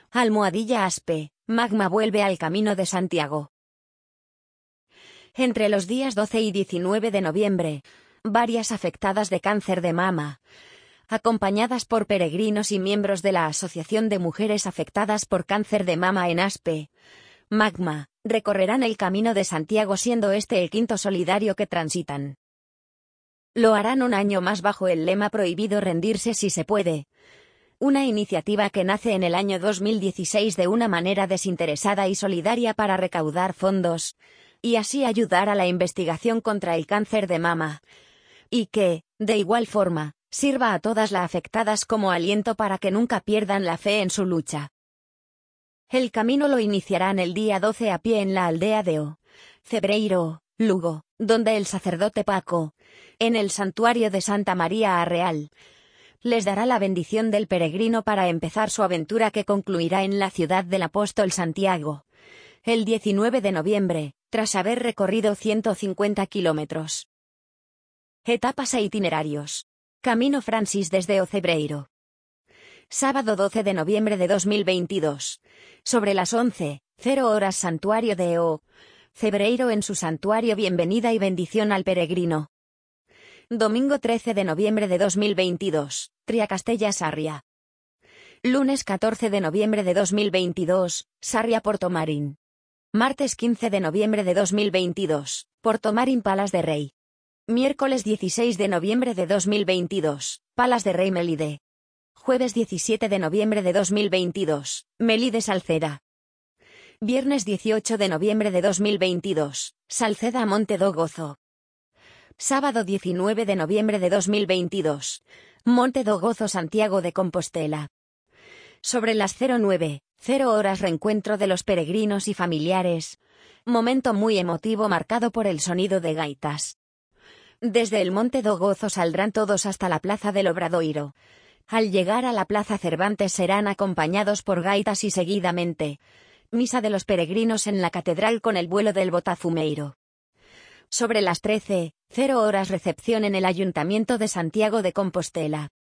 Aspe, Magma vuelve al Camino de Santiago. Entre los días 12 y 19 de noviembre, varias afectadas de cáncer de mama, acompañadas por peregrinos y miembros de la Asociación de Mujeres Afectadas por Cáncer de Mama en Aspe, Magma, recorrerán el Camino de Santiago, siendo este el quinto solidario que transitan. Lo harán un año más bajo el lema Prohibido rendirse si se puede, una iniciativa que nace en el año 2016 de una manera desinteresada y solidaria para recaudar fondos, y así ayudar a la investigación contra el cáncer de mama, y que, de igual forma, sirva a todas las afectadas como aliento para que nunca pierdan la fe en su lucha. El camino lo iniciarán el día 12 a pie en la aldea de O Cebreiro, Lugo, donde el sacerdote Paco, en el santuario de Santa María Arreal, les dará la bendición del peregrino para empezar su aventura, que concluirá en la ciudad del apóstol Santiago, el 19 de noviembre, tras haber recorrido 150 kilómetros. Etapas e itinerarios. Camino Francis desde O Cebreiro. Sábado 12 de noviembre de 2022. Sobre las 11:00 Santuario de O Cebreiro. En su santuario, bienvenida y bendición al peregrino. Domingo 13 de noviembre de 2022, Triacastella Sarria. Lunes 14 de noviembre de 2022, Sarria Portomarín. Martes 15 de noviembre de 2022, Portomarín Palas de Rey. Miércoles 16 de noviembre de 2022, Palas de Rey Melide. Jueves 17 de noviembre de 2022, Melide Salceda. Viernes 18 de noviembre de 2022, Salceda Monte do Gozo. Sábado 19 de noviembre de 2022, Monte do Gozo Santiago de Compostela. Sobre las 09:00 reencuentro de los peregrinos y familiares, momento muy emotivo marcado por el sonido de gaitas. Desde el Monte do Gozo saldrán todos hasta la Plaza del Obradoiro. Al llegar a la Plaza Cervantes serán acompañados por gaitas y seguidamente, misa de los peregrinos en la catedral con el vuelo del Botafumeiro. Sobre las 13:00 recepción en el Ayuntamiento de Santiago de Compostela.